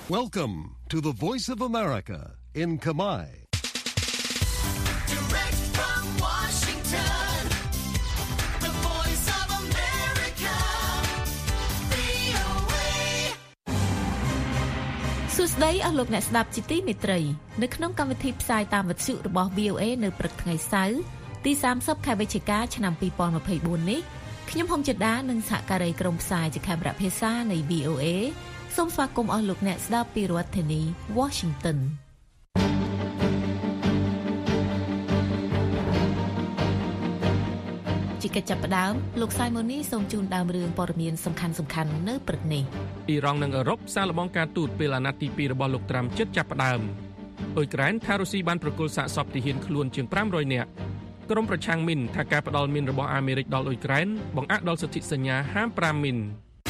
Welcome to the Voice of America in Kamai. Direct from Washington, the Voice of America, VOA. សួស្តីអស់លោកអ្នកស្ដាប់ជាទីមេត្រីនៅក្នុងកម្មវិធីផ្សាយតាមវិទ្យុរបស់ VOA នៅព្រឹកថ្ងៃសៅរ៍ទី30ខែវិច្ឆិកាឆ្នាំ2024នេះខ្ញុំហុងចិន្តានិងសហការីក្រុមផ្សាយជាកាមេរ៉ាភាសានៃ VOA សូមស្វាគមន៍អស់លោកអ្នកស្ដាប់ពីរដ្ឋធានី Washington ជាកិច្ចចាប់ផ្ដើមលោកសាយម៉ូនីសូមជូនដើមរឿងព័ត៌មានសំខាន់ៗនៅព្រឹកនេះអ៊ីរ៉ង់និងអឺរ៉ុបសាកល្បងការទូតពេលអាណត្តិទី2របស់លោកត្រាំជិតចាប់ផ្ដើមអ៊ុយក្រែនថារុស្ស៊ីបានប្រគល់សាកសពទាហានខ្លួនជាង500នាក់ក្រុមប្រឆាំងមីនថាការផ្ដាល់មីនរបស់អាមេរិកដល់អ៊ុយក្រែនបង្អាក់ដល់សន្ធិសញ្ញាហាម5មីន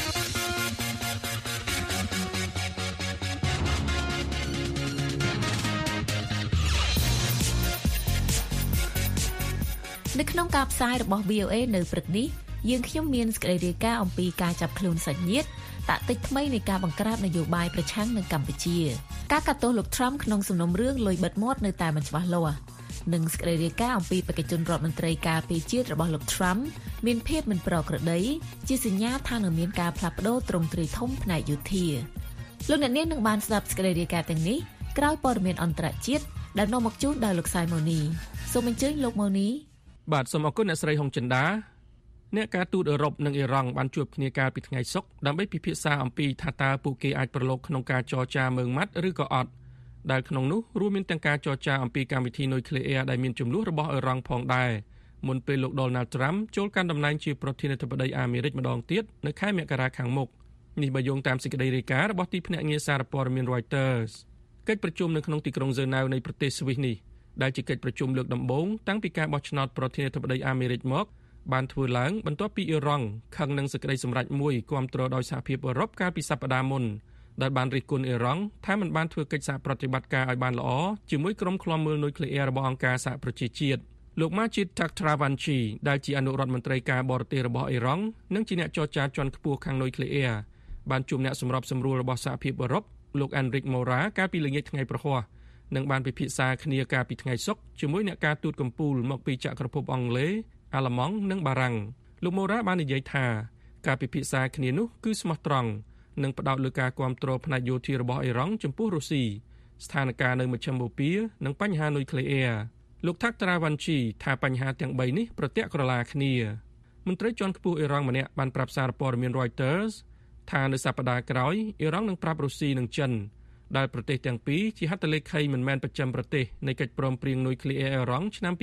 នៅក្នុងការផ្សាយរបស់ VOA នៅព្រឹកនេះយើងខ្ញុំមានសេចក្តីរាយការណ៍អំពីការចាប់ខ្លួនសាច់ញាតិតាក់ទិចថ្មីនៃការបង្ក្រាបនយោបាយប្រឆាំងនឹងកម្ពុជាការកាត់ទោសលោក Trump ក្នុងសំណុំរឿងលុយបិទមាត់នៅតែមិនច្បាស់លាស់និងសេចក្តីរាយការណ៍អំពីបេក្ខជនរដ្ឋមន្ត្រីការពារជាតិរបស់លោក Trump មានភាពមិនប្រក្រតីជាសញ្ញាថានឹងមានការផ្លាស់ប្ដូរទ្រង់ទ្រាយធំផ្នែកយោធាលោកអ្នកនាងនឹងបានស្ដាប់សេចក្តីរាយការណ៍ទាំងនេះក្រោយព័ត៌មានអន្តរជាតិដែលនាំមកជូនដោយលោកសាយម៉ូនីសូមអញ្ជើញលោកម៉ូនីបាទសូមអរគុណអ្នកស្រីហុងចិន្តាអ្នកការទូតអឺរ៉ុបនិងអ៊ីរ៉ង់បានជួបគ្នាកាលពីថ្ងៃសុក្រដើម្បីពិភាក្សាអំពីថាតើពួកគេអាចប្រឡូកក្នុងការចរចាមើងម៉ាត់ឬក៏អត់ដែលក្នុងនោះរួមមានទាំងការចរចាអំពីកម្មវិធីនុយក្លេអ៊ែរដែលមានចំនួនរបស់អ៊ឺរ៉ង់ផងដែរមុនពេលលោក Donald Trump ចូលកាន់តំណែងជាប្រធានាធិបតីអាមេរិកម្ដងទៀតនៅខែមករាខាងមុខនេះបើយោងតាមសេចក្តីរាយការណ៍របស់ទីភ្នាក់ងារសារព័ត៌មាន Reuters កិច្ចប្រជុំនៅក្នុងទីក្រុងហ្សឺណែវនៃប្រទេសស្វីសនេះដែលជាកិច្ចប្រជុំលើកដំបូងតាំងពីការបោះឆ្នោតប្រធានាធិបតីអាមេរិកមកបានធ្វើឡើងបន្ទាប់ពីអ៊ីរ៉ង់ខឹងនឹងសេចក្តីសម្រេចមួយគាំទ្រដោយសហភាពអឺរ៉ុបកាលពីសប្តាហ៍មុនដែលបានរិះគន់អ៊ីរ៉ង់ថាមិនបានធ្វើកិច្ចសហប្រតិបត្តិការឲ្យបានល្អជាមួយក្រុមឃ្លាំមើលនុយក្លេអ៊ែររបស់អង្គការសហប្រជាជាតិលោក Majid Takhtravanchi ដែលជាអនុរដ្ឋមន្ត្រីការបរទេសរបស់អ៊ីរ៉ង់និងជាអ្នកចរចាជាន់ខ្ពស់ខាងនុយក្លេអ៊ែរបានជួបអ្នកសម្របសម្រួលរបស់សហភាពអឺរ៉ុបលោក Enrique Mora កាលពីល្ងាចថ្ងៃប្រហ័សនិងបានពិភាក្សាគ្នាកាលពីថ្ងៃសុក្រជាមួយអ្នកការទូតកំពូលមកពីចក្រភពអង់គ្លេសអាល្លឺម៉ង់និងបារាំងលោក Mora បាននិយាយថាការពិភាក្សាគ្នានោះគឺស្មោះត្រង់និងផ្ដោតលើការគាំទ្រផ្នែកយោធារបស់អ៊ីរ៉ង់ចំពោះរុស្ស៊ីស្ថានភាពនៅមជ្ឈមបូព៌ានិងបញ្ហានុយក្លេអ៊ែរលោក Takhtravanchi ថាបញ្ហាទាំង3នេះប្រទាក់ក្រឡាគ្នាមន្ត្រីជាន់ខ្ពស់អ៊ីរ៉ង់ម្នាក់បានប្រាប់សារព័ត៌មាន Reuters ថានៅសប្តាហ៍ក្រោយអ៊ីរ៉ង់នឹងប្រាប់រុស្ស៊ីនិងចិនដែលប្រទេសទាំងពីរជាហត្ថលេខីមិនមែនប្រចាំប្រទេសនៃកិច្ចព្រមព្រៀងនុយក្លេអ៊ែរអ៊ីរ៉ង់ឆ្នាំ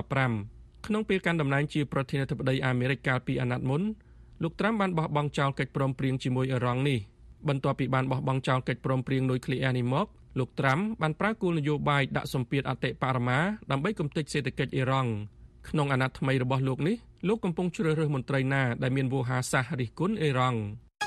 2015ក្នុងពេលកាន់តំណែងជាប្រធានាធិបតីអាមេរិកកាលពីអាណត្តិមុនលោកត្រាំបានបោះបង់ចោលកិច្ចព្រមព្រៀងជាមួយអ៊ីរ៉ង់នេះបន្ទាប់ពីបានបោះបង់ចោលកិច្ចព្រមព្រៀងនុយក្លេអ៊ែរនេះមកលោកត្រាំបានប្រើគោលនយោបាយដាក់សម្ពាធអតិបរមាដើម្បីគំទេចសេដ្ឋកិច្ចអ៊ីរ៉ង់ក្នុងអាណត្តិថ្មីរបស់លោកនេះលោកកំពុងជ្រើសរើសមន្ត្រីណាដែលមានវោហារសាស្ត្ររិះគន់អ៊ីរ៉ង់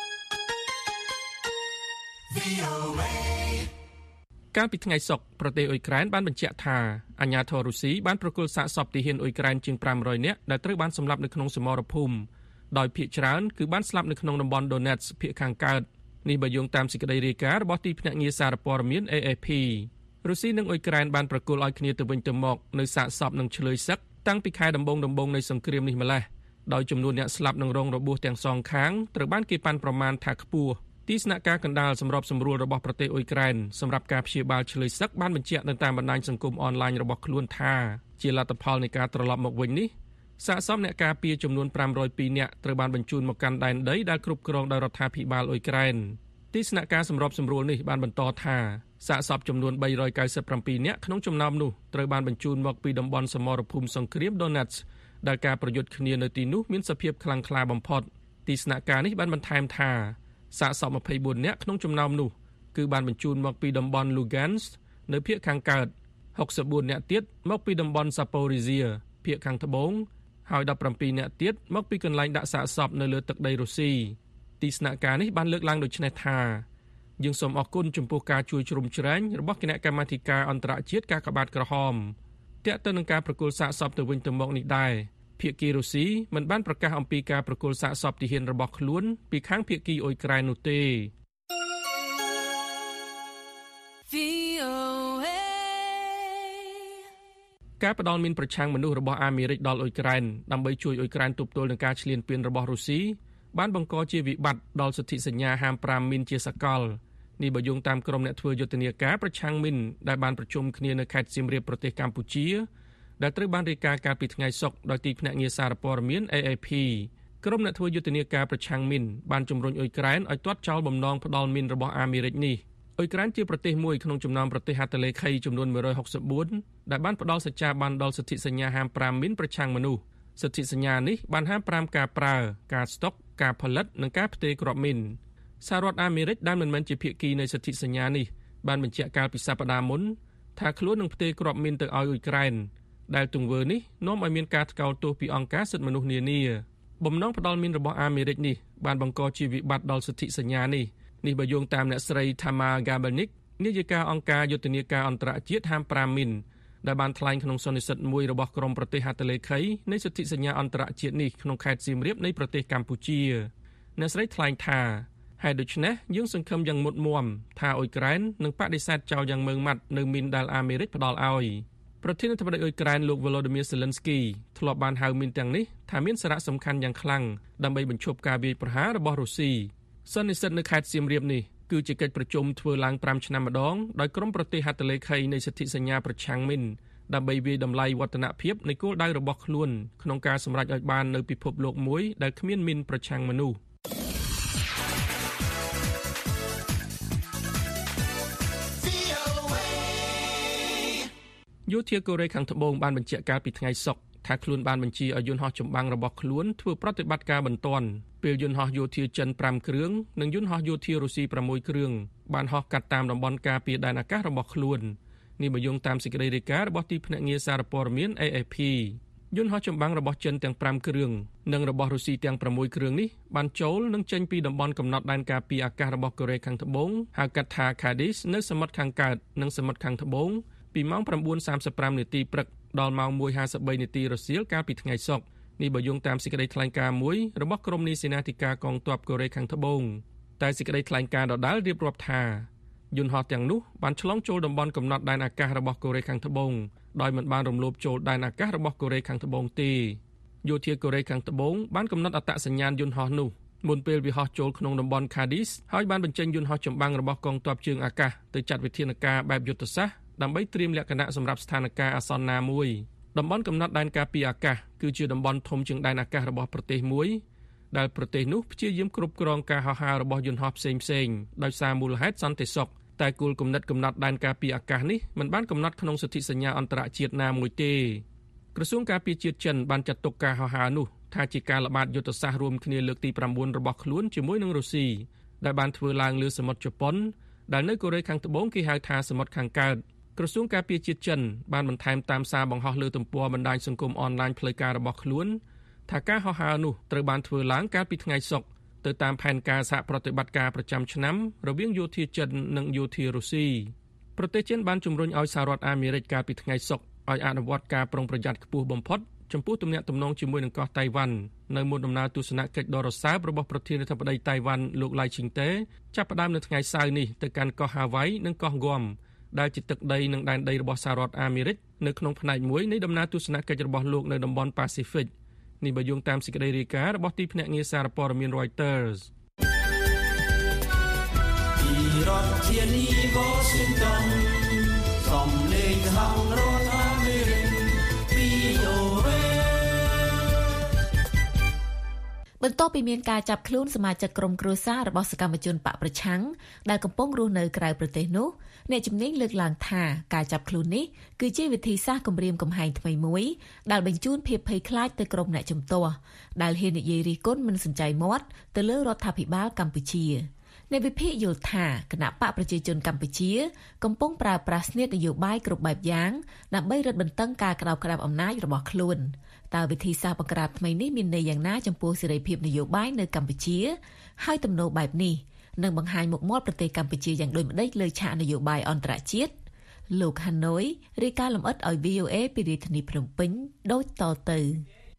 កាលពីថ្ងៃសុក្រប្រទេសអ៊ុយក្រែនបានបញ្ជាក់ថាអាញាធររុស្ស៊ីបានប្រគល់សាកសពទាហានអ៊ុយក្រែនជាង500នាក់ដែលត្រូវបានសម្លាប់នៅក្នុងសមរភូមិដោយភាគច្រើនគឺបានស្លាប់នៅក្នុងតំបន់ Donetsk ភាគខាងកើតនេះបើយោងតាមសេចក្តីរាយការណ៍របស់ទីភ្នាក់ងារសារព័ត៌មាន AFP រុស្ស៊ីនិងអ៊ុយក្រែនបានប្រគល់ឲ្យគ្នាទៅវិញទៅមកនៅសាកសពនិងឆ្លើយសឹកតាំងពីខែដំបូងនៃសង្គ្រាមនេះម្ល៉េះដោយចំនួនអ្នកស្លាប់និងរងរបួសទាំងសងខាងត្រូវបានគេប៉ាន់ប្រមាណថាខ្ពស់ទីស្នាក់ការកណ្ដាលសម្របសម្រួលរបស់ប្រទេសអ៊ុយក្រែនសម្រាប់ការព្យាបាលឆ្លើយសឹកបានបញ្ជាក់នៅតាមបណ្ដាញសង្គមអនឡាញរបស់ខ្លួនថាជាលទ្ធផលនៃការត្រឡប់មកវិញនេះសាកសពអ្នកការពារចំនួន502នាក់ត្រូវបានបញ្ជូនមកកាន់ដែនដីដែលគ្រប់គ្រងដោយរដ្ឋាភិបាលអ៊ុយក្រែនទីស្នាក់ការសម្របសម្រួលនេះបានបន្តថាសាកសពចំនួន397នាក់ក្នុងចំណោមនោះត្រូវបានបញ្ជូនមកពីតំបន់សមរភូមិសង្គ្រាម Donetsk ដែលការប្រយុទ្ធគ្នានៅទីនោះមានសភាពខ្លាំងក្លាបំផុតទីស្នាក់ការនេះបានបន្ថែមថាសាកសព24នាក់ក្នុងចំណោមនោះគឺបានបញ្ជូនមកពីតំបន់ Lugansk នៅភាគខាងកើត64នាក់ទៀតមកពីតំបន់ Zaporizhzhia ភាគខាងត្បូងហើយ17នាក់ទៀតមកពីកន្លែងដាក់សាកសពនៅលើទឹកដីរុស្ស៊ីទីស្នាក់ការនេះបានលើកឡើងដូចនេះថាយើងសូមអរគុណចំពោះការជួយជ្រោមជ្រែងរបស់គណៈកម្មាធិការអន្តរជាតិកាកបាទក្រហមទាក់ទងនឹងការប្រគល់សាកសពទៅវិញទៅមកនេះដែរភាគីរុស្ស៊ីមិនបានប្រកាសអំពីការប្រគល់សាកសពទាហានរបស់ខ្លួនពីខាងភាគីអ៊ុយក្រែននោះទេការផ្ដាល់មានប្រឆាំងមនុស្សរបស់អាមេរិកដល់អ៊ុយក្រែនដើម្បីជួយអ៊ុយក្រែនទប់ទល់នឹងការឈ្លានពានរបស់រុស្ស៊ីបានបង្កជាវិបត្តិដល់សិទ្ធិសញ្ញាហាម5មីនជាសកលនេះបើយោងតាមក្រុមអ្នកធ្វើយុទ្ធនាការប្រឆាំងមីនដែលបានប្រជុំគ្នានៅខេត្តសៀមរាបប្រទេសកម្ពុជាដែលត្រូវបានរាយការណ៍កាលពីថ្ងៃសុក្រដោយទីភ្នាក់ងារសារព័ត៌មាន AAP ក្រុមអ្នកធ្វើយុទ្ធនាការប្រឆាំងមីនបានជំរុញអ៊ុយក្រែនឲ្យទាត់ចោលបំណងផ្ដាល់មីនរបស់អាមេរិកនេះអ៊ុយក្រែនជាប្រទេសមួយក្នុងចំណោមប្រទេសហត្ថលេខីចំនួន164ដែលបានផ្ដល់សច្ចាប័នដល់សិទ្ធិសញ្ញាហាម5មីនប្រឆាំងមនុស្សសិទ្ធិសញ្ញានេះបានហាម5ការប្រើការស្តុកការផលិតនិងការផ្ទេរគ្រាប់មីនសហរដ្ឋអាមេរិកដែលមិនមែនជាភាគីនៃសិទ្ធិសញ្ញានេះបានបញ្ជាក់កាលពីសប្តាហ៍មុនថាខ្លួននឹងផ្ទេរគ្រាប់មីនទៅឲ្យអ៊ុយក្រែនដែលទង្វើនេះនាំឲ្យមានការថ្កោលទោសពីអង្គការសិទ្ធិមនុស្សនានាបំណងផ្ដាល់មីនរបស់អាមេរិកនេះបានបង្កជាវិបត្តិដល់សិទ្ធិសញ្ញានេះបើយោងតាមអ្នកស្រី Tamar Gabalnik នាយិកាអង្គការយុទ្ធនាការអន្តរជាតិហាម5មីនដែលបានថ្លែងក្នុងសន្និសីទមួយរបស់ក្រុមប្រទេសហត្ថលេខីនៃសិទ្ធិសញ្ញាអន្តរជាតិនេះក្នុងខេត្តសៀមរាបនៃប្រទេសកម្ពុជាអ្នកស្រីថ្លែងថាហើយដូច្នេះយើងសង្ឃឹមយ៉ាងមុតមមថាអ៊ុយក្រែននឹងបដិសេធចោលយ៉ាងម៉ឺងម៉ាត់នៅមីនដែលអាមេរិកផ្ដល់ឲ្យប្រធានាធិបតីអ៊ុយក្រែនលោក Volodymyr Zelensky ធ្លាប់បានហៅមីនទាំងនេះថាមានសារៈសំខាន់យ៉ាងខ្លាំងដើម្បីបញ្ឈប់ការវាយប្រហាររបស់រុស្ស៊ីសន្និសីទនៅខេត្តសៀមរាបនេះគឺជាកិច្ចប្រជុំធ្វើឡើង5ឆ្នាំម្ដងដោយក្រុមប្រទេសហត្ថលេខីនៃសិទ្ធិសញ្ញាប្រឆាំងមីនដើម្បីវាយតម្លៃវឌ្ឍនភាពនៃគោលដៅរបស់ខ្លួនក្នុងការសម្រេចឲ្យបាននូវពិភពលោកមួយដែលគ្មានមីនប្រឆាំងមនុស្សយោធាកូរ៉េខាងត្បូងបានបញ្ជាក់កាលពីថ្ងៃសុក្រថាខ្លួនបានបញ្ជាឲ្យយន្តហោះចម្បាំងរបស់ខ្លួនធ្វើប្រតិបត្តិការបន្ទាន់ពេលយន្តហោះយោធាចិន5គ្រឿងនិងយន្តហោះយោធារុស្ស៊ី6គ្រឿងបានហោះកាត់តាមតំបន់ការពារដែនអាកាសរបស់ខ្លួននេះបើយោងតាមសេចក្តីរាយការណ៍របស់ទីភ្នាក់ងារសារព័ត៌មាន AFP យន្តហោះចម្បាំងរបស់ចិនទាំង5គ្រឿងនិងរបស់រុស្ស៊ីទាំង6គ្រឿងនេះបានចូលនិងចេញពីតំបន់កំណត់ដែនការពារអាកាសរបស់កូរ៉េខាងត្បូងហៅកាត់ថា Kadis នៅសមុទ្រខាងកើតនិងសមុទ្រខាងត្បូងពីម៉ោង 9:35 នាទីព្រឹកដល់ម៉ោង 1:53 នាទីរសៀលកាលពីថ្ងៃសុក្រនេះបើយោងតាមសេចក្តីថ្លែងការណ៍មួយរបស់ក្រុមនាយសេនាធិការកងទ័ពកូរ៉េខាងត្បូងតែសេចក្តីថ្លែងការណ៍ដដែលរៀបរាប់ថាយន្តហោះទាំងនោះបានឆ្លងចូលតំបន់កំណត់ដែនអាកាសរបស់កូរ៉េខាងត្បូងដោយមិនបានរំលោភចូលដែនអាកាសរបស់កូរ៉េខាងត្បូងទេយោធាកូរ៉េខាងត្បូងបានកំណត់អត្តសញ្ញាណយន្តហោះនោះមុនពេលវាហោះចូលក្នុងតំបន់ Kadis ហើយបានបញ្ចេញយន្តហោះចម្បាំងរបស់កងទ័ពជើងអាកាសទៅចាត់វិធានការបែបយុទ្ធសាស្ត្រដើម្បីត្រៀមលក្ខណៈសម្រាប់ស្ថានភាពអាសន្នណាមួយតំបន់កំណត់ដែនការពារអាកាសគឺជាតំបន់ធំជាងដែនអាកាសរបស់ប្រទេសមួយដែលប្រទេសនោះព្យាយាមគ្រប់គ្រងការហោះហើររបស់យន្តហោះផ្សេងៗដោយសារមូលហេតុសន្តិសុខតែគោលគំនិតកំណត់ដែនការពារអាកាសនេះមិនបានកំណត់ក្នុងសិទ្ធិសញ្ញាអន្តរជាតិណាមួយទេក្រសួងការពារជាតិចិនបានចាត់ទុកការហោះហើរនោះថាជាការល្បាតយុទ្ធសាស្ត្ររួមគ្នាលើកទី9របស់ខ្លួនជាមួយនឹងរុស្ស៊ីដែលបានធ្វើឡើងលើសមុទ្រជប៉ុនដែលនៅកូរ៉េខាងត្បូងគេហៅថាសមុទ្រខាងកើតក្រសួងការពារជាតិចិនបានបន្ថែមតាមសារបង្ហោះលើទំព័របណ្ដាញសង្គមអនឡាញផ្លូវការរបស់ខ្លួនថាការហោះហើរនោះត្រូវបានធ្វើឡើងកាលពីថ្ងៃសុក្រទៅតាមផែនការសហប្រតិបត្តិការប្រចាំឆ្នាំរវាងយោធាចិននិងយោធារុស្ស៊ីប្រទេសចិនបានជំរុញឲ្យសហរដ្ឋអាមេរិកកាលពីថ្ងៃសុក្រឲ្យអនុវត្តការប្រុងប្រយ័ត្នខ្ពស់បំផុតចំពោះទំនាក់ទំនងជាមួយនឹងកោះតៃវ៉ាន់នៅមុនដំណើរទស្សនកិច្ចដ៏រសើបរបស់ប្រធានាធិបតីតៃវ៉ាន់លោកឡៃឈីងតេចាប់ផ្ដើមនៅថ្ងៃសៅរ៍នេះទៅកាន់កោះហាវ៉ៃនិងកោះហ្គាំដែលជាទឹកដីនិងដែនដីរបស់សហរដ្ឋអាមេរិកនៅក្នុងផ្នែកមួយនៃដំណើរទស្សនកិច្ចរបស់លោកនៅតំបន់ប៉ាស៊ីហ្វិកនេះបើយោងតាមសេចក្តីរាយការណ៍របស់ទីភ្នាក់ងារសារព័ត៌មាន Reuters ពីរដ្ឋធានី Washington សំឡេងហៅរដ្ឋអាមេរិក VOA បន្ទាប់ពីមានការចាប់ខ្លួនសមាជិកក្រុមគ្រួសាររបស់សកម្មជនបកប្រឆាំងដែលកំពុងរស់នៅក្រៅប្រទេសនោះអ្នកជំនាញលើកឡើងថាការចាប់ខ្លួននេះគឺជាវិធីសាស្ត្រគំរាមកំហែងថ្មីមួយដែលបញ្ជូនភាពភ័យខ្លាចទៅក្រុមអ្នកជំទាស់ដែលហ៊ាននិយាយរិះគន់មិនសញ្ជ័យមាត់ទៅលើរដ្ឋាភិបាលកម្ពុជាអ្នកវិភាគយល់ថាគណៈបកប្រជាជនកម្ពុជាកំពុងប្រើប្រាស់ស្នៀតនយោបាយគ្រប់បែបយ៉ាងដើម្បីរឹតបន្តឹងការក្តោបក្តាប់អំណាចរបស់ខ្លួនតើវិធីសាស្ត្របង្ក្រាបថ្មីនេះមានន័យយ៉ាងណាចំពោះសេរីភាពនយោបាយនៅកម្ពុជាហើយទំនោរបែបនេះនឹងបង្ហាញមុខមាត់ប្រទេសកម្ពុជាយ៉ាងដូចម្តេចលើឆាកនយោបាយអន្តរជាតិលោកហាណូយរាយការណ៍លម្អិតឲ្យ VOA ពីរាជធានីភ្នំពេញដូចតទៅ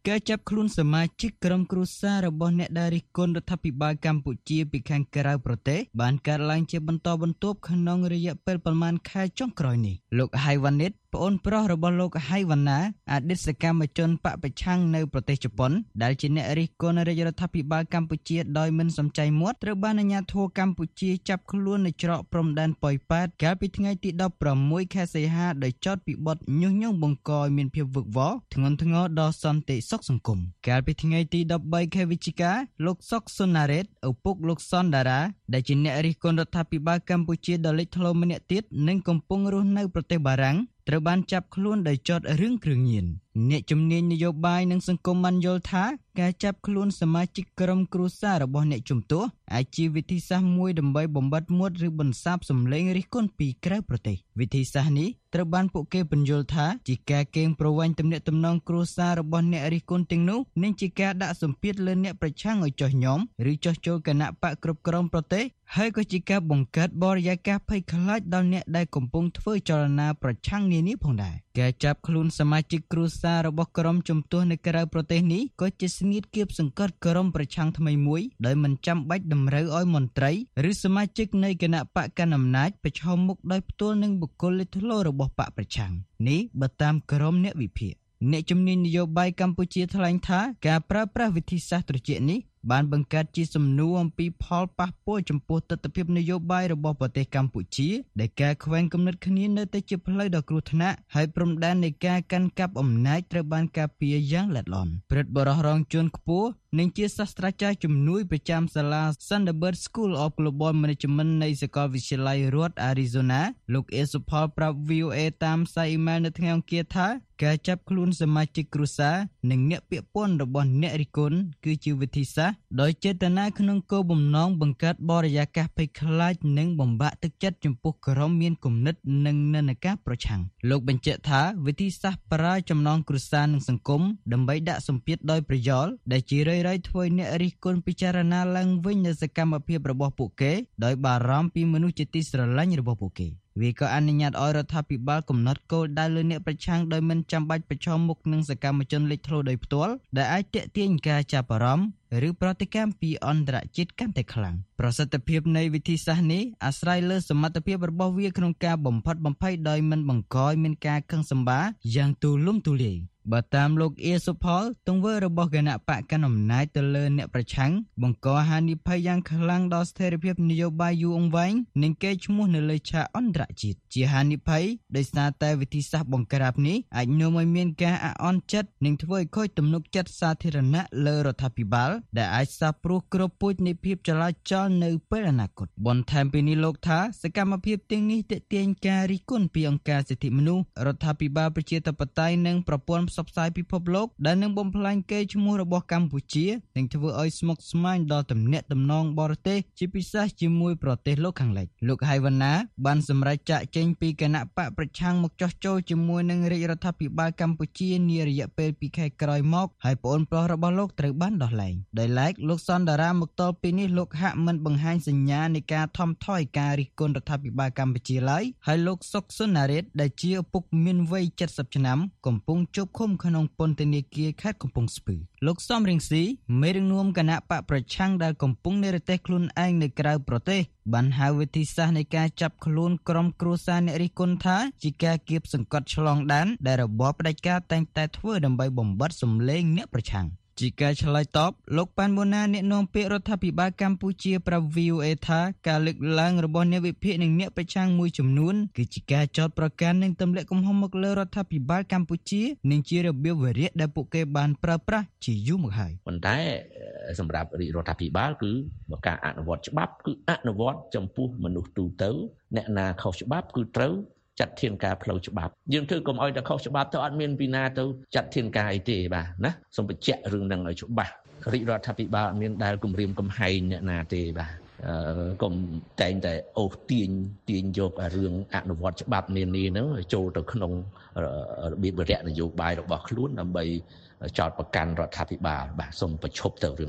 ការចាប់ខ្លួនសមាជិកក្រុមគ្រួសាររបស់អ្នកដែលរិះគន់រដ្ឋាភិបាលកម្ពុជាពីខាងក្រៅប្រទេសបានកើតឡើងជាបន្តបន្ទាប់ក្នុងរយៈពេលប្រមាណខែចុងក្រោយនេះលោកហៃវ៉ានីតប្អូនប្រុសរបស់លោកហៃវ៉ាណាអតីតសកម្មជនបកប្រឆាំងនៅប្រទេសជប៉ុនដែលជាអ្នករិះគន់រាជរដ្ឋាភិបាលកម្ពុជាដោយមិនសំចៃមាត់ត្រូវបានអាជ្ញាធរកម្ពុជាចាប់ខ្លួននៅច្រកព្រំដែនប៉ោយប៉ែតកាលពីថ្ងៃទី16ខែសីហាដោយចោទពីបទញុះញង់បង្កឲ្យមានភាពវឹកវរធ្ងន់ធ្ងរដល់សន្តិសុខសង្គមកាលពីថ្ងៃទី13ខែវិច្ឆិកាលោកសុកសុណារ៉េតឪពុកលោកសនដារ៉ាដែលជាអ្នករិះគន់រដ្ឋាភិបាលកម្ពុជាដ៏លេចធ្លោម្នាក់ទៀតនិងកំពុងរស់នៅប្រទេសបារាំងត្រូវបានចាប់ខ្លួនដោយចោទរឿងគ្រឿងញៀនអ្នកជំនាញនយោបាយនិងសង្គមបានយល់ថាការចាប់ខ្លួនសមាជិកក្រុមគ្រួសាររបស់អ្នកជំទាស់អាចជាវិធីសាស្ត្រមួយដើម្បីបំបត្តិមាត់ឬបន្សាបសម្លេងរិះគន់ពីក្រៅប្រទេសវិធីសាស្ត្រនេះត្រូវបានពួកគេពន្យល់ថាជាការកេងប្រវ័ញ្ចទំនាក់ទំនងគ្រួសាររបស់អ្នករិះគន់ទាំងនោះនិងជាការដាក់សម្ពាធលើអ្នកប្រឆាំងឲ្យចុះញ៉មឬចុះចូលគណៈបកគ្រប់គ្រងប្រទេសហើយក៏ជាការបង្កើតបរិយាកាសភ័យខ្លាចដល់អ្នកដែលកំពុងធ្វើចលនាប្រឆាំងនានាផងដែរការចាប់ខ្លួនសមាជិកគ្រួសាររបស់ក្រុមជំទាស់នៅក្រៅប្រទេសនេះក៏ជាស្នៀតគៀបសង្កត់ក្រុមប្រឆាំងថ្មីមួយដោយមិនចាំបាច់តម្រូវឲ្យមន្ត្រីឬសមាជិកនៃគណៈបកកណ្ដាលអំណាចប្រឈមមុខដោយផ្ទាល់នឹងបុគ្គលលេចធ្លោរបស់បកប្រឆាំងនេះបើតាមក្រុមអ្នកវិភាគអ្នកជំនាញនយោបាយកម្ពុជាថ្លែងថាការប្រើប្រាស់វិធីសាស្ត្រត្រជាក់នេះបានបង្កើតជាសំណួរអំពីផលប៉ះពាល់ចំពោះទស្សនវិជ្ជានយោបាយរបស់ប្រទេសកម្ពុជាដែលការខ្វែងគំនិតគ្នានៅតែជាផ្លូវដ៏គ្រោះថ្នាក់ហើយព្រំដែននៃការកាន់កាប់អំណាចត្រូវបានការពារយ៉ាងល្អិតល្អន់ព្រឹទ្ធបរិះរងជួនខ្ពស់និងជាសាស្ត្រាចារ្យជំនួយប្រចាំសាលា Thunderbird School of Global Management នៃសាកលវិទ្យាល័យរដ្ឋ Arizona លោកអេសុផលប្រាប់ VOA តាមសារអ៊ីមែលនៅថ្ងៃអង្គារថាការចាប់ខ្លួនសមាជិកគ្រួសារនិងអ្នកពាក់ព័ន្ធរបស់អ្នករិះគន់គឺជាវិធីសាស្ត្រដោយចេតនាក្នុងគោលបំណងបង្កើតបរិយាកាសភ័យខ្លាចនិងបំបាក់ទឹកចិត្តចំពោះក្រុមមានគំនិតនិងនិន្នាការប្រឆាំងលោកបញ្ជាក់ថាវិធីសាស្ត្រប្រើចំណងគ្រួសារនិងសង្គមដើម្បីដាក់សម្ពាធដោយប្រយោលដែលជារឿយៗធ្វើឲ្យអ្នករិះគន់ពិចារណាឡើងវិញនូវសកម្មភាពរបស់ពួកគេដោយបារម្ភពីមនុស្សជាទីស្រឡាញ់របស់ពួកគេវាក៏អនុញ្ញាតឲ្យរដ្ឋាភិបាលកំណត់គោលដៅលើអ្នកប្រឆាំងដោយមិនចាំបាច់ប្រឈមមុខនឹងសកម្មជនលេចធ្លោដោយផ្ទាល់ដែលអាចទាក់ទាញការចាប់អារម្មណ៍ឬប្រតិកម្មពីអន្តរជាតិកាន់តែខ្លាំងប្រសិទ្ធភាពនៃវិធីសាស្ត្រនេះអាស្រ័យលើសមត្ថភាពរបស់វាក្នុងការបំផិតបំភ័យដោយមិនបង្កឲ្យមានការខឹងសម្បារយ៉ាងទូលំទូលាយបើតាមលោកអៀសុផលទង្វើរបស់គណៈបកកណ្ដាលអំណាចទៅលើអ្នកប្រឆាំងបង្កហានិភ័យយ៉ាងខ្លាំងដល់ស្ថិរភាពនយោបាយយូរអង្វែងនិងកេរ្តិ៍ឈ្មោះនៅលើឆាកអន្តរជាតិជាហានិភ័យដោយសារតែវិធីសាស្ត្របង្ក្រាបនេះអាចនាំឲ្យមានការអាក់អន់ចិត្តនិងធ្វើឲ្យខូចទំនុកចិត្តសាធារណៈលើរដ្ឋាភិបាលដែលអាចសាបព្រោះគ្រាប់ពូជនៃភាពចលាចលនៅពេលអនាគតបន្ថែមពីនេះលោកថាសកម្មភាពទាំងនេះទាក់ទាញការរិះគន់ពីអង្គការសិទ្ធិមនុស្សរដ្ឋាភិបាលប្រជាធិបតេយ្យនិងប្រព័ន្ធផ្សព្វផ្សាយពិភពលោកដែលនឹងបំផ្លាញកេរ្តិ៍ឈ្មោះរបស់កម្ពុជានិងធ្វើឲ្យស្មុគស្មាញដល់ទំនាក់ទំនងបរទេសជាពិសេសជាមួយប្រទេសលោកខាងលិចលោកហៃវ៉ាណាបានសម្រេចចាកចេញពីគណៈបកប្រឆាំងមកចោះចូលជាមួយនឹងរាជរដ្ឋាភិបាលកម្ពុជានារយៈពេល2ខែក្រោយមកហើយប្អូនប្រុសរបស់លោកត្រូវបានដោះលែងដោយឡែកលោកសនដារ៉ាមកទល់ពីនេះលោកហាក់មិនបង្ហាញសញ្ញានៃការថមថយការរិះគន់រដ្ឋាភិបាលកម្ពុជាឡើយហើយលោកសុកសុណារ៉េតដែលជាឪពុកមានវ័យ70ឆ្នាំកំពុងជាប់ឃុំក្នុងពន្ធនាគារខេត្តកំពង់ស្ពឺលោកសំរងស៊ីមេដឹកនាំគណៈបកប្រឆាំងដែលកំពុងនិរទេសខ្លួនឯងនៅក្រៅប្រទេសបានហៅវិធីសាស្ត្រនៃការចាប់ខ្លួនក្រុមគ្រួសារអ្នករិះគន់ថាជាការគៀបសង្កត់ឆ្លងដែនដែលរបបផ្ដាច់ការតែងតែធ្វើដើម្បីបំបត្តិសម្លេងអ្នកប្រឆាំងជាការឆ្លើយតបលោកប៉ាន់បូណាអ្នកនាំពាក្យរដ្ឋាភិបាលកម្ពុជាប្រាប់ VOA ថាការលើកឡើងរបស់អ្នកវិភាគនិងអ្នកប្រឆាំងមួយចំនួនគឺជាការចោទប្រកាន់និងទម្លាក់កំហុសមកលើរដ្ឋាភិបាលកម្ពុជានិងជារបៀបវារៈដែលពួកគេបានប្រើប្រាស់ជាយូរមកហើយប៉ុន្តែសម្រាប់រដ្ឋាភិបាលគឺការអនុវត្តច្បាប់គឺអនុវត្តចំពោះមនុស្សទូទៅអ្នកណាខុសច្បាប់គឺត្រូវចាត់ធានការផ្លូវច្បាប់យើងធ្វើកុំឲ្យតែខុសច្បាប់ទៅអត់មានពីណាទៅចាត់ធានការអីទេបាទណាសូមបញ្ជាក់រឿងហ្នឹងឲ្យច្បាស់រាជរដ្ឋាភិបាលអត់មានដែលគម្រាមកំហែងអ្នកណាទេបាទកុំតែងតែអូសទាញយករឿងអនុវត្តច្បាប់នានាហ្នឹងចូលទៅក្នុងរបៀបវិរៈនយោបាយរបស់ខ្លួនដើម្បីចោទប្រកាន់រដ្ឋាភិបាលបាទសូមបញ្ឈប់ទៅរឿងហ្នឹង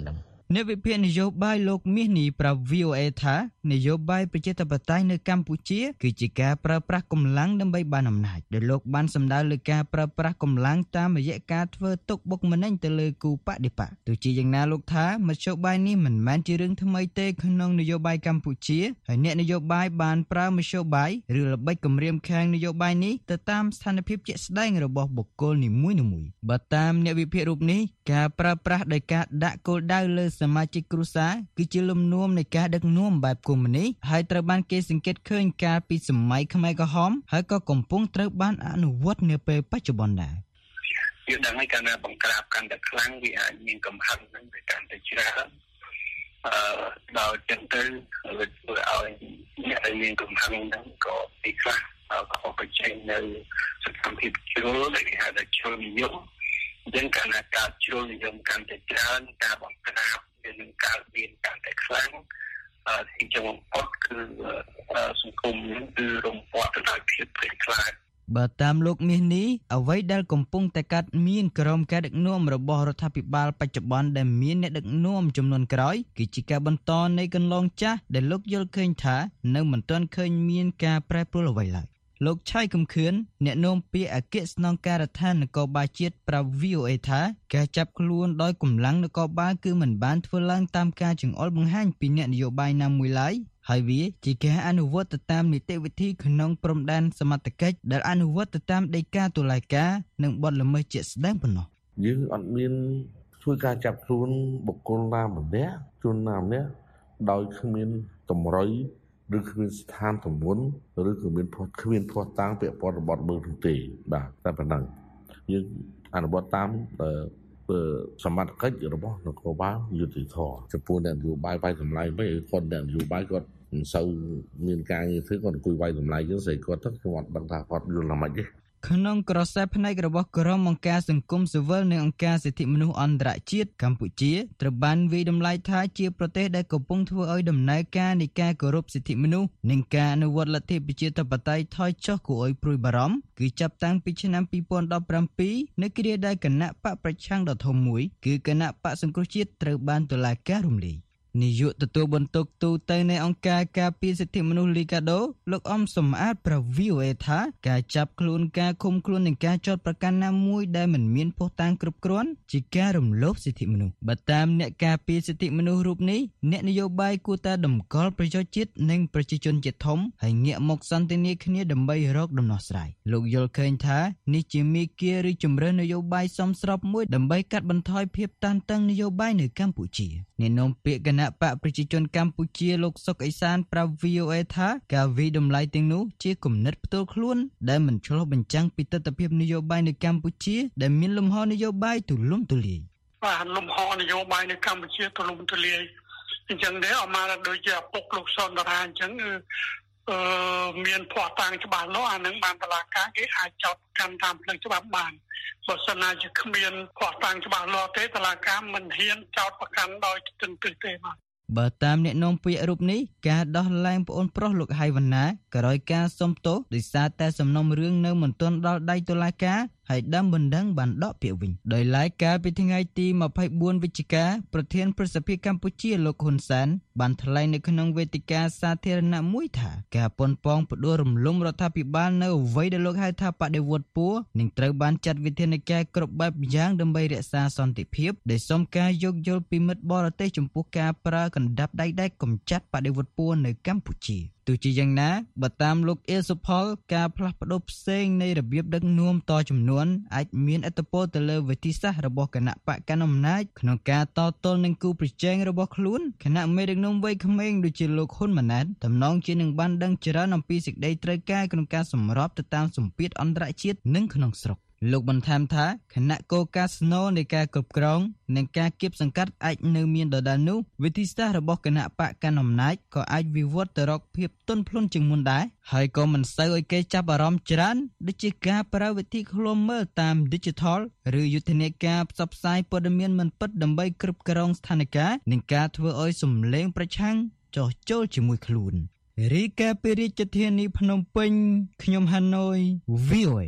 អ្នកវិភាគនយោបាយលោកមាសនីប្រាប់ VOA ថានយោបាយប្រជាធិបតេយ្យនៅកម្ពុជាគឺជាការប្រើប្រាស់កម្លាំងដើម្បីបានអំណាចដោយលោកបានសម្ដៅលើការប្រើប្រាស់កម្លាំងតាមរយៈការធ្វើទុកបុកម្នេញទៅលើគូបដិបកទោះជាយ៉ាងណាលោកថាមធ្យោបាយនេះមិនមែនជារឿងថ្មីទេក្នុងនយោបាយកម្ពុជាហើយអ្នកនយោបាយបានប្រើមធ្យោបាយឬល្បិចគំរាមខាំងនយោបាយនេះទៅតាមស្ថានភាពជាក់ស្ដែងរបស់បុគ្គលនីមួយៗបើតាមអ្នកវិភាគរូបនេះការប្រើប្រាស់ដោយការដាក់គោលដៅលើសមាជិកគ្រួសារគឺជាលំនាំនៃការដឹកនាំបែបកុម្មុយនីសហើយត្រូវបានគេសង្កេតឃើញកាលពីសម័យខ្មែរក្រហមហើយក៏កំពុងត្រូវបានអនុវត្តនាពេលបច្ចុប្បន្នដែរយើងដឹងហើយកាលណាបង្ក្រាបកាន់តែខ្លាំងវាអាចមានកំហឹងនឹងទៅកាន់តែច្រើនដល់ចឹងទៅធ្វើឲ្យអ្នកដែលមានកំហឹងហ្នឹងក៏ទីខ្លះក៏បញ្ចេញនៅសកម្មភាពជ្រុលដែលគេហៅថាជ្រុលនិយមអញ្ចឹងកាលណាការជ្រុលនិយមកាន់តែច្រើនការបង្ក្រាបវានឹងកើតមានកាន់តែខ្លាំងទីចុងបំផុតគឺសង្គមនឹងគឺរំពាត់ទៅដោយភាពភ័យខ្លាចបើតាមលោកមាសនេះអ្វីដែលកំពុងតែកាត់មានក្រមការដឹកនាំរបស់រដ្ឋាភិបាលបច្ចុប្បន្នដែលមានអ្នកដឹកនាំចំនួនក្រោយគឺជាការបន្តនៃកន្លងចាស់ដែលលោកយល់ឃើញថានៅមិនទាន់ឃើញមានការប្រែប្រួលអ្វីឡើយលោកឆៃកំខឿនអ្នកនាំពាក្យអគ្គស្នងការដ្ឋាននគរបាលជាតិប្រាប់ VOA ថាការចាប់ខ្លួនដោយកម្លាំងនគរបាលគឺមិនបានធ្វើឡើងតាមការចង្អុលបង្ហាញពីអ្នកនយោបាយណាមួយឡើយហើយវាជាការអនុវត្តទៅតាមនីតិវិធីក្នុងព្រំដែនសមត្ថកិច្ចដែលអនុវត្តទៅតាមដីកាតុលាការនិងបទល្មើសជាក់ស្ដែងប៉ុណ្ណោះយើងអត់មានធ្វើការចាប់ខ្លួនបុគ្គលណាម្នាក់ជនណាម្នាក់ដោយគ្មានតម្រុយឬគ្មានស្ថានទម្ងន់ឬគ្មានភ័ស្តុតាងពាក់ព័ន្ធរបបមើលទេបាទតែប៉ុណ្ណឹងយើងអនុវត្តតាមសមត្ថកិច្ចរបស់នគរបាលយុតិធធចំពោះអ្នកនយោបាយវាយតម្លៃមិនគាត់អ្នកនយោបាយគាត់មិនសូវមានការងារធ្វើគាត់អង្គុយវាយតម្លៃយើងស្អីគាត់ទៅខ្ញុំអត់ដឹងថាគាត់យល់យ៉ាងម៉េចទេក្នុងក្រសែផ្នែករបស់ក្រុមអង្គការសង្គមស៊ីវិលនិងអង្គការសិទ្ធិមនុស្សអន្តរជាតិកម្ពុជាត្រូវបានវាយតម្លៃថាជាប្រទេសដែលកំពុងធ្វើឲ្យដំណើរការនៃការគោរពសិទ្ធិមនុស្សនិងការអនុវត្តលទ្ធិប្រជាធិបតេយ្យថយចុះគួរឲ្យព្រួយបារម្ភគឺចាប់តាំងពីឆ្នាំ2017នៅគ្រាដែលគណៈបកប្រឆាំងដ៏ធំមួយគឺគណៈបកសង្គ្រោះជាតិត្រូវបានតុលាការរំលាយនាយកទទួលបន្ទុកទូតនៃអង្គការការពារសិទ្ធិមនុស្សលីកាដូលោកអំសំអាតប្រាប់ VOA ថាការចាប់ខ្លួនការឃុំខ្លួននិងការចោទប្រកាន់ណាមួយដែលមិនមានភស្តុតាងគ្រប់គ្រាន់ជាការរំលោភសិទ្ធិមនុស្សបើតាមអ្នកការពារសិទ្ធិមនុស្សរូបនេះអ្នកនយោបាយគួរតែតម្កល់ប្រយោជន៍ជាតិនិងប្រជាជនជាតិធំហើយងាកមកសន្ទនាគ្នាដើម្បីរកដំណោះស្រាយលោកយល់ឃើញថានេះជាមាគ៌ាឬជំរឿននយោបាយសមស្របមួយដើម្បីកាត់បន្ថយភាពតានតឹងនយោបាយនៅកម្ពុជាអ្នកនាំពាក្យគណៈបកប្រជាជនកម្ពុជាលោកសុកអេសានប្រាប់ VOA ថាការវិតម្លៃទាំងនោះជាគំនិតផ្ទាល់ខ្លួនដែលមិនឆ្លុះបញ្ចាំងពីទស្សនវិជ្ជានយោបាយនៅកម្ពុជាដែលមានលំហនយោបាយទូលំទូលាយបាទលំហនយោបាយនៅកម្ពុជាទូលំទូលាយអញ្ចឹងដែរអមរដូចជាឪពុកលោកសនតារាអញ្ចឹងមានភស្តុតាងច្បាស់លាស់អានឹងបានតុលាការគេអាចចោទកាន់តាមផ្លូវច្បាប់បានបើសិនណាជាគ្មានភស្តុតាងច្បាស់លាស់ទេតុលាការមិនហ៊ានចោទប្រកាន់ដោយទន្ទឹងទេបាទបើតាមអ្នកនាំពាក្យរូបនេះការដោះលែងប្អូនប្រុសលោកហៃវណ្ណាក្រោយការសុំទោសដោយសារតែសំណុំរឿងនៅមិនទាន់ដល់ដៃតុលាការហើយដើមបណ្ដឹងបានដកពាក្យវិញដោយឡែកកាលពីថ្ងៃទី24វិច្ឆិកាប្រធានប្រសិទ្ធិកម្ពុជាលោកហ៊ុនសែនបានថ្លែងនៅក្នុងវេទិកាសាធារណៈមួយថាការប៉ុនប៉ងផ្ដួលរំលំរដ្ឋាភិបាលនៅអ្វីដែលលោកហៅថាបដិវត្តពណ៌នឹងត្រូវបានចាត់វិធានការគ្រប់បែបយ៉ាងដើម្បីរក្សាសន្តិភាពដែលសុំការយោគយល់ពីមិត្តបរទេសចំពោះការប្រើកណ្ដាប់ដៃដែកកម្ចាត់បដិវត្តពណ៌នៅកម្ពុជាទោះជាយ៉ាងណាបើតាមលោកអ៊ីសុផលការផ្លាស់ប្ដូរផ្សេងនៃរបៀបដឹកនាំតចំនួនអាចមានឥទ្ធិពលទៅលើវិធីសាស្ត្ររបស់គណៈបកកណ្ដាលអំណាចក្នុងការតទល់នឹងគូប្រជែងរបស់ខ្លួនគណៈមេដឹកនាំវ័យក្មេងដូចជាលោកហ៊ុនម៉ាណែតតំណងជានឹងបានដឹងច្រើនអំពីសេចក្តីត្រូវការក្នុងការសម្របទៅតាមសម្ពាធអន្តរជាតិនិងក្នុងស្រុកលោកបន្ថែមថាគណៈកូកាស្នូនៃការគ្រប់គ្រងនិងការគៀបសង្កាត់អាចនៅមានដដែលនោះវិធីសាស្ត្ររបស់គណៈបកកណ្ដាលអំណាចក៏អាចវិវត្តទៅរកភាពទន់ភ្លន់ជាងមុនដែរហើយក៏មិនសូវឲ្យគេចាប់អារម្មណ៍ច្រើនដូចជាការប្រើវិធីឃ្លាំមើលតាម Digital ឬយុទ្ធនាការផ្សព្វផ្សាយព័ត៌មានមិនពិតដើម្បីគ្រប់គ្រងស្ថានភាពនិងការធ្វើឲ្យសម្លេងប្រឆាំងចោះចូលជាមួយខ្លួនរីកាពីរាជធានីភ្នំពេញខ្ញុំហាណូយ VOA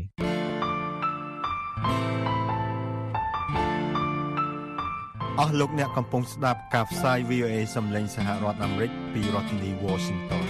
អស់លោកអ្នកកំពុងស្ដាប់ការផ្សាយ VOA សំឡេងសហរដ្ឋអាមេរិកពីរដ្ឋធានី Washington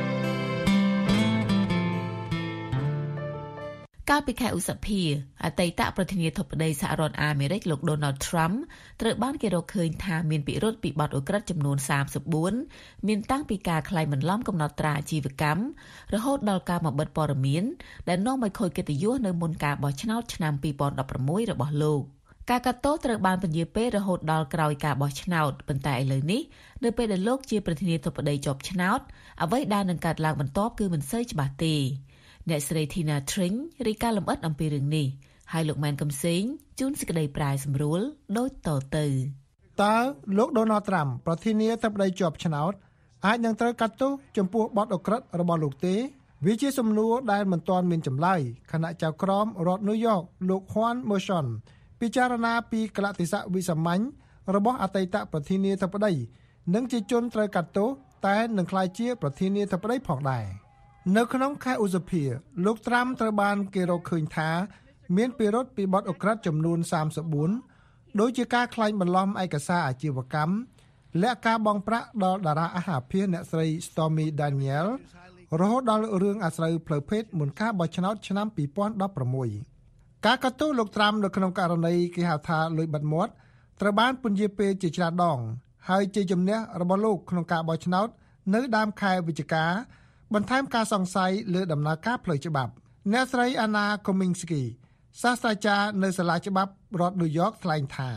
កាលពីខែឧសភាអតីតប្រធានាធិបតីសហរដ្ឋអាមេរិកលោក Donald Trump ត្រូវបានគេរកឃើញថាមានពិរុទ្ធពីបទឧក្រិដ្ឋចំនួន34មានតាំងពីការក្លែងបន្លំកំណត់ត្រាអាជីវកម្មរហូតដល់ការបំបិទព័ត៌មានដែលនាំឲ្យខូចកិត្តិយសនៅមុនការបោះឆ្នោតឆ្នាំ2016របស់លោកការកាត់ទោសត្រូវបានពន្យាពេលរហូតដល់ក្រោយការបោះឆ្នោតប៉ុន្តែឥឡូវនេះនៅពេលដែលលោកជាប្រធានាធិបតីជាប់ឆ្នោតអ្វីដែលនឹងកើតឡើងបន្ទាប់គឺមិនសូវច្បាស់ទេអ្នកស្រី Tina Tring រាយការណ៍លម្អិតអំពីរឿងនេះហើយលោកម៉ែនកំសែងជួនសេចក្តីប្រាយសម្រួលដូចតទៅតើលោក Donald Trump ប្រធានាធិបតីជាប់ឆ្នោតអាចនឹងត្រូវកាត់ទោសចំពោះបទឧក្រិដ្ឋរបស់លោកទេវាជាសំណួរដែលមិនទាន់មានចម្លើយខណៈចៅក្រមរដ្ឋ New York លោក Juan Merchan ពិចារណាពីកលតិស័កវិសាមញ្ញរបស់អតីតប្រធានាធិបតីនិងជាជនត្រូវកាត់ទោសតែនឹងក្លាយជាប្រធានាធិបតីផងដែរនៅក្នុងខែឧសភាលោកត្រាំត្រូវបានគេរកឃើញថាមានពិរុទ្ធពីបទឧក្រិដ្ឋចំនួន34ដូចជាការក្លែងបន្លំឯកសារអាជីវកម្មលាក់ការបង់ប្រាក់ដល់តារាអាហារភាគអ្នកស្រី Stormy Daniels រហូតដល់រឿងអាស្រូវផ្លូវភេទមុនការបោះឆ្នោតឆ្នាំ2016ការកាត់ទោសលោកត្រាំនៅក្នុងករណីគេហៅថាលុយបាត់មាត់ត្រូវបានពន្យាពេលជាច្រើនដងហើយជាជំនះរបស់លោកក្នុងការបោះឆ្នោតនៅដើមខែវិច្ឆិកាបន្ថែមការសង្ស័យលើដំណើរការផ្លូវច្បាប់អ្នកស្រី Anna Kominski សាស្ត្រាចារ្យនៅសាលាច្បាប់រដ្ឋ New York ថ្លែងថា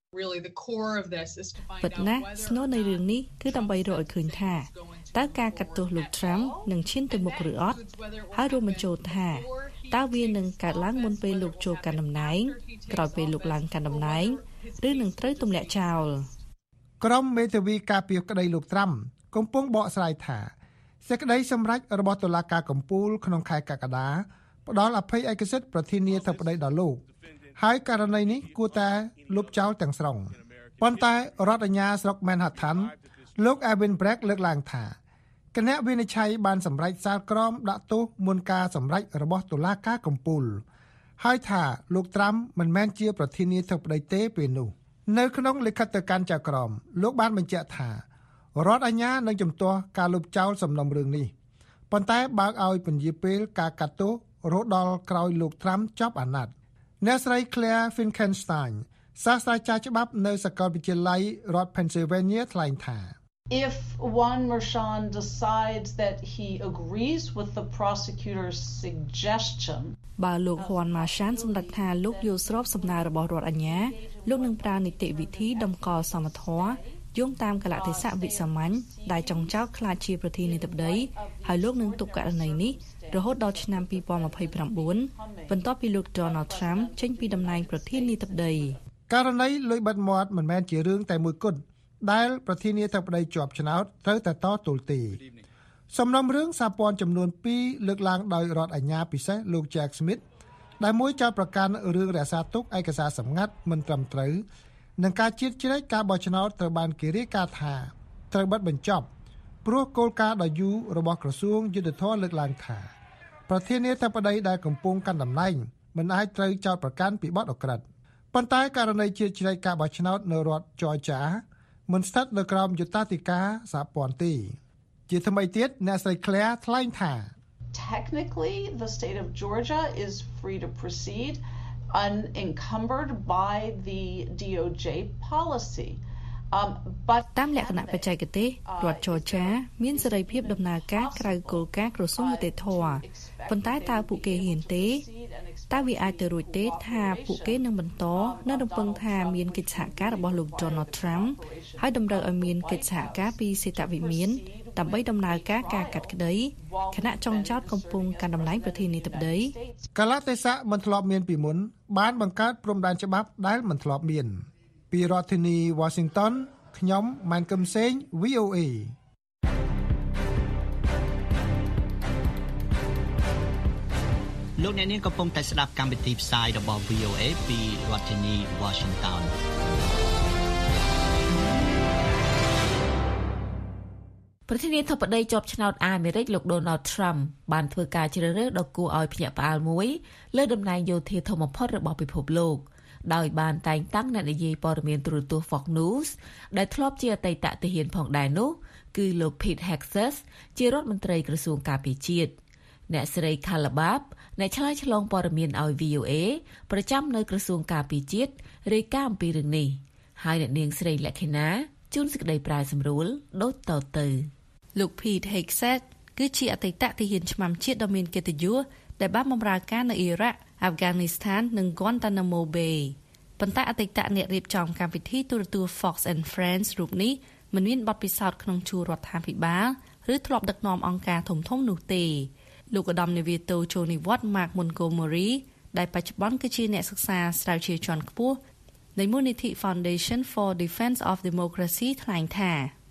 ពិតណាស់ស្នូលនៃរឿងនេះគឺដើម្បីរកឲ្យឃើញថាតើការកាត់ទោសលោក Trump នឹងឈានទៅមុខឬអត់ហើយរួមបញ្ចូលថាតើវានឹងកើតឡើងមុនពេលលោកចូលកាន់តំណែងក្រោយពេលលោកឡើងកាន់តំណែងឬនឹងត្រូវទម្លាក់ចោលក្រុមមេធាវីការពារក្តីលោក Trump កំពុងបកស្រាយថាសេចក្តីសម្រេចរបស់តុលាការកំពូលក្នុងខែកក្កដាផ្ដល់អភ័យឯកសិទ្ធិប្រធានាធិបតីដល់លោកហើយករណីនេះគួរតែលុបចោលទាំងស្រុងប៉ុន្តែរដ្ឋអាជ្ញាស្រុក Manhattan លោក Alvin Bragg លើកឡើងថាគណៈវិនិច្ឆ័យបានសម្រេចសាលក្រមដាក់ទោសមុនការសម្រេចរបស់តុលាការកំពូលហើយថាលោក Trump មិនមែនជាប្រធានាធិបតីទេពេលនោះនៅក្នុងលិខិតទៅកាន់ចៅក្រមលោកបានបញ្ជាក់ថារដ្ឋអាជ្ញានឹងជំទាស់ការលុបចោលសំណុំរឿងនេះប៉ុន្តែបើកឲ្យពន្យាពេលការកាត់ទោសរហូតដល់ក្រោយលោក Trump ចប់អាណត្តិអ្នកស្រី Claire Finkenstein សាស្ត្រាចារ្យច្បាប់នៅសាកលវិទ្យាល័យរដ្ឋ Pennsylvania ថ្លែងថា If Juan Merchan decides that he agrees with the prosecutor's suggestion បើលោក Juan Merchan សម្រេចថាលោកយល់ស្របសំណើរបស់រដ្ឋអាជ្ញាលោកនឹងប្រើនីតិវិធីដំកល់សមធម៌យោងតាមកលតិស័កវិសាមញ្ញដែលចង់ចោទខ្លាចជាប្រធានាធិបតីហើយលោកនឹងទុកករណីនេះរហូតដល់ឆ្នាំ2029បន្ទាប់ពីលោក Donald Trump ចេញពីតំណែងប្រធានាធិបតីករណីលុយបាត់មាត់មិនមែនជារឿងតែមួយគត់ដែលប្រធានាធិបតីជាប់ឆ្នោតត្រូវតែតទល់ទេសំណុំរឿងសារព័ន្ធចំនួន2លើកឡើងដោយរដ្ឋអាជ្ញាពិសេសលោក Jack Smith ដែលមួយចោទប្រកាន់រឿងរក្សាទុកឯកសារសម្ងាត់មិនត្រឹមត្រូវនឹងការជៀតជ្រែកការបោះឆ្នោតត្រូវបានគេរាយការណ៍ថាត្រូវបិទបញ្ចប់ព្រោះគោលការណ៍ដ៏យូររបស់ក្រសួងយុទ្ធភ័ពលើកឡើងថាប្រធានាធិបតីដែលកំពុងកាន់តំណែងមិនអាចត្រូវចោទប្រកាន់ពីបទឧក្រិដ្ឋប៉ុន្តែករណីជៀតជ្រែកការបោះឆ្នោតនៅរដ្ឋ Georgia មិនស្ថិតនៅក្រោមយុត្តាធិការសហព័ន្ធទេជាថ្មីទៀតអ្នកស្រី Claire ថ្លែងថា Technically the state of Georgia is free to proceed unencumbered by the DOJ policy but តាមលក្ខណៈបច្ចេកទេសរដ្ឋ Georgia មានសេរីភាពដំណើរការក្រៅគោលការណ៍ក្រសួងយុតិធធម៌ប៉ុន្តែតើពួកគេហ៊ានទេតើវាអាចទៅរួចទេថាពួកគេនឹងបន្តនៅរំពឹងថាមានកិច្ចសហការរបស់លោក Donald Trump ហើយតម្រូវឲ្យមានកិច្ចសហការពីសេតវិមានដើម្បីដំណើរការកាត់ក្តីគណៈចុងចោតកំពុងកាន់តំណែងប្រធានាធិបតីកលតិស័កមិនធ្លាប់មានពីមុនបានបង្កើតព្រំដែនច្បាប់ដែលមិនធ្លាប់មានពីរដ្ឋធានី Washington ខ្ញុំម៉ែនកឹមសេង VOA លោកអ្នកនាងកំពុងតែស្ដាប់កម្មវិធីផ្សាយរបស់ VOA ពីរដ្ឋធានី Washington ប្រធានាធិបតីជាប់ឆ្នោតអាមេរិកលោក Donald Trump បានធ្វើការជ្រើសរើសដ៏គួរឲ្យភ្ញាក់ផ្អើលមួយលើតំណែងយោធាធំបំផុតរបស់ពិភពលោកដោយបានតែងតាំងអ្នកនិយាយព័ត៌មានទូរទស្សន៍ Fox News ដែលធ្លាប់ជាអតីតទាហានផងដែរនោះគឺលោក Pete Hegseth ជារដ្ឋមន្ត្រីក្រសួងការពារជាតិអ្នកស្រី Khalabab អ្នកឆ្លើយឆ្លងព័ត៌មានឲ្យ VOA ប្រចាំនៅក្រសួងការពារជាតិរាយការណ៍អំពីរឿងនេះហើយអ្នកនាងស្រីលក្ខិណាជួនសេចក្តីប្រាយសម្រួលដូចតទៅលោក Pete Hegseth គឺជាអតីតទាហានឆ្មាំជាតិដ៏មានកិត្តិយសដែលបានបម្រើការនៅអ៊ីរ៉ាក់ អាហ្វហ្គានីស្ថាននិង Guantanamo Bay ប៉ុន្តែអតីតអ្នករៀបចំកម្មវិធីទូរទស្សន៍ Fox and Friends រូបនេះមិនមានបទពិសោធន៍ក្នុងជួររដ្ឋាភិបាលឬធ្លាប់ដឹកនាំអង្គការធំៗនោះទេលោកឧត្តមនាវីតូចូលនិវត្តន៍ Mark Montgomery ដែលបច្ចុប្បន្នគឺជាអ្នកសិក្សាស្រាវជ្រាវជាន់ខ្ពស់នៃមូលនិធិ Foundation for Defense of Democracy ថ្លែងថា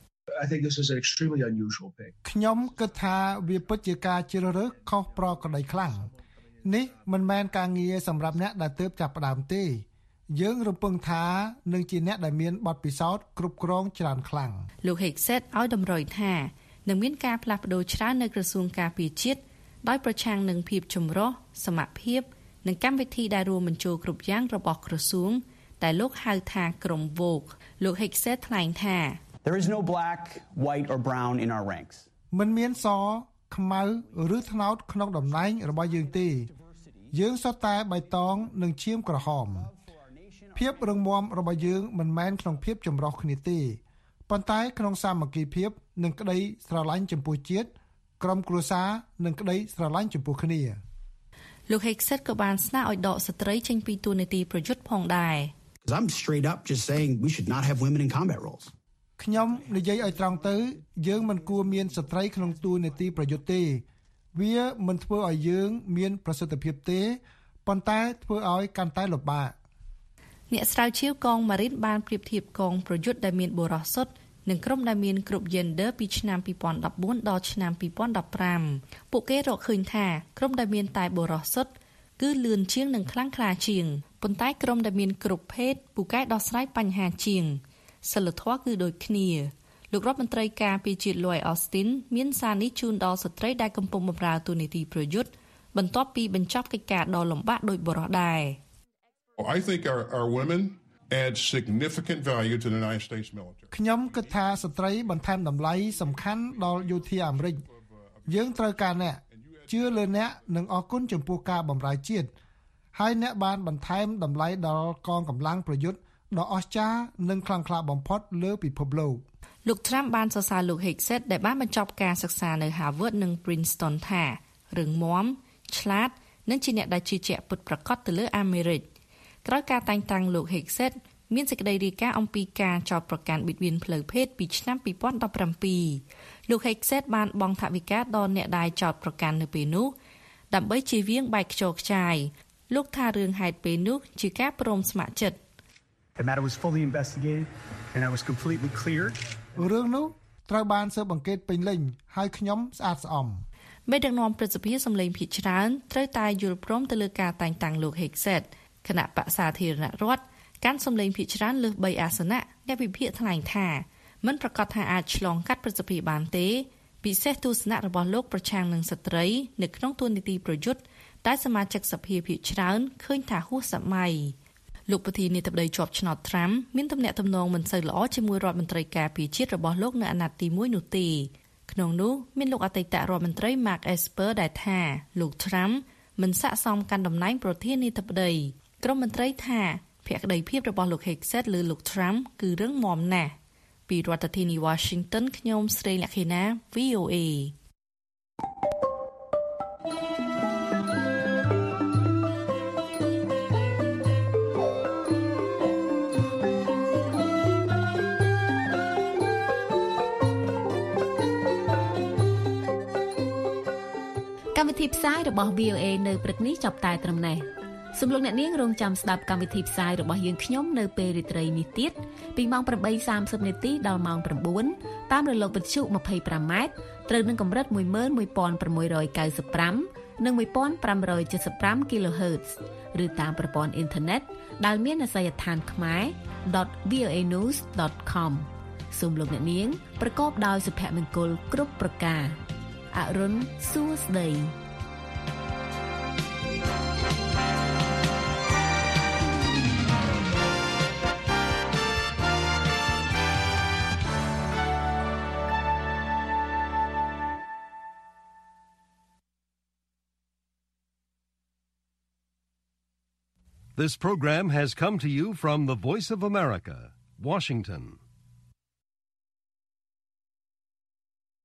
I think this is an extremely unusual pick. ខ្ញុំគិតថាវាពិតជាការជ្រើសរើសខុសប្រក្រតីខ្លាំងនេះមិនមែនការងារសម្រាប់អ្នកដែលទើបចាប់ផ្ដើមទេយើងរំពឹងថានឹងជាអ្នកដែលមានបទពិសោធន៍គ្រប់គ្រងច្រើនខ្លាំងលោក Hegseth ឲ្យតម្រុយថានឹងមានការផ្លាស់ប្ដូរច្រើននៅក្រសួងការពារជាតិដោយប្រឆាំងនឹងភាពចម្រុះសមភាពនិងកម្មវិធីដែលរួមបញ្ចូលគ្រប់យ៉ាងរបស់ក្រសួងដែលលោកហៅថាក្រុម Vogue លោក Hegseth ថ្លែងថា There is no black, white or brown in our ranks. មិនមានសខ្មៅឬត្នោតក្នុងតំណែងរបស់យើងទេយើងសុទ្ធតែបៃតងនិងឈាមក្រហមភាពរឹងមាំរបស់យើងមិនមែនក្នុងភាពចម្រុះគ្នាទេប៉ុន្តែក្នុងសាមគ្គីភាពនិងក្តីស្រឡាញ់ចំពោះជាតិក្រុមគ្រួសារនិងក្តីស្រឡាញ់ចំពោះគ្នាលោក Hegseth ក៏បានស្នើឲ្យដកស្ត្រីចេញពីតួនាទីប្រយុទ្ធផងដែរ I'm straight up just saying we should not have women in combat roles. ខ្ញុំនិយាយឲ្យត្រង់ទៅយើងមិនគួរមានស្ត្រីក្នុងតួនាទីប្រយុទ្ធទេវាមិនធ្វើឲ្យយើងមានប្រសិទ្ធភាពទេប៉ុន្តែធ្វើឲ្យកាន់តែលំបាកអ្នកស្រាវជ្រាវកងម៉ារីនបានប្រៀបធៀបកងប្រយុទ្ធដែលមានបុរសសុទ្ធនិងក្រុមដែលមានគ្រប់ gender ពីឆ្នាំ2014ដល់ឆ្នាំ2015ពួកគេរកឃើញថាក្រុមដែលមានតែបុរសសុទ្ធគឺលឿនជាងនិងខ្លាំងក្លាជាងប៉ុន្តែក្រុមដែលមានគ្រប់ភេទពូកែដោះស្រាយបញ្ហាជាងសិលធម៌គឺដូចគ្នាលោករដ្ឋមន្ត្រីការពារជាតិ Lloyd Austin មានសារនេះជូនដល់ស្ត្រីដែលកំពុងបម្រើតួនាទីប្រយុទ្ធបន្ទាប់ពីបញ្ចប់កិច្ចការដ៏លំបាកដោយបុរសដែរ I think our women add significant value to the United States military. ខ្ញុំគិតថាស្ត្រីបន្ថែមតម្លៃសំខាន់ដល់យោធាអាមេរិកយើងត្រូវការអ្នកជឿលើអ្នកនិងអរគុណចំពោះការបម្រើជាតិហើយអ្នកបានបន្ថែមតម្លៃដល់កងកម្លាំងប្រយុទ្ធដ៏អស្ចារ្យនិងខ្លាំងក្លាបំផុតលើពិភពលោកលោក Trump បានសរសើរលោក Hegseth ដែលបានបញ្ចប់ការសិក្សានៅ Harvard និង Princeton ថារឹងមាំឆ្លាតនិងជាអ្នកដែលជឿជាក់ពិតប្រាកដទៅលើអាមេរិកក្រោយការតែងតាំងលោក Hegseth មានសេចក្តីរាយការណ៍អំពីការចោទប្រកាន់បៀតបៀនផ្លូវភេទពីឆ្នាំ2017លោក Hegseth បានបង់ថវិកាដល់អ្នកដែលចោទប្រកាន់នៅពេលនោះដើម្បីជៀសវាងបែកខ្យល់ខ្ចាយលោកថារឿងហេតុពេលនោះជាការព្រមស្ម័គ្រចិត្ត The matter was fully investigated and I was completely cleared. រឿងនោះត្រូវបានស៊ើបអង្កេតពេញលេញហើយខ្ញុំស្អាតស្អំមេដឹកនាំព្រឹទ្ធសភាសម្លេងភាគច្រើនត្រូវតែយល់ព្រមទៅលើការតែងតាំងលោក Hegseth គណៈបក្សសាធារណរដ្ឋកាន់សម្លេងភាគច្រើនលើស3អាសនៈអ្នកវិភាគថ្លែងថាមិនប្រកាសថាអាចឆ្លងកាត់ព្រឹទ្ធសភាបានទេពិសេសទស្សនៈរបស់លោកប្រឆាំងនឹងស្ត្រីនៅក្នុងតួនាទីប្រយុទ្ធតែសមាជិកសភាភាគច្រើនឃើញថាហួសសម័យលោកប្រធានាធិបតីជាប់ឆ្នោត Trump មានទំនាក់ទំនងមិនសូវល្អជាមួយរដ្ឋមន្ត្រីការពារជាតិរបស់លោកនៅអាណត្តិទី1នោះទេក្នុងនោះមានលោកអតីតរដ្ឋមន្ត្រី Mark Esper ដែលថាលោក Trump មិនស័ក្តិសមកាន់តំណែងប្រធានាធិបតីក្រុមមន្ត្រីថាភក្តីភាពរបស់លោក Hegseth លើលោក Trump គឺរឹងមាំណាស់ពីរដ្ឋធានី Washington ខ្ញុំស្រីលក្ខិណា VOA កម្មវិធីផ្សាយរបស់ VOA នៅព្រឹកនេះចាប់តែត្រឹមនេះសូមលោកអ្នកនាងរងចាំស្ដាប់កម្មវិធីផ្សាយរបស់យើងខ្ញុំនៅពេលរាត្រីនេះទៀតពីម៉ោង 8:30 នាទីដល់ម៉ោង 9 តាមរលកវិទ្យុ 25m ត្រូវនឹងកម្រិត 11695 និង 1575 kHz ឬតាមប្រព័ន្ធអ៊ីនធឺណិតដែលមានអាសយដ្ឋានខ្មែរ.voanews.com សូមលោកអ្នកនាងប្រកបដោយសុភមង្គលគ្រប់ប្រការអរុនសួស្ដី This program has come to you from the Voice of America, Washington.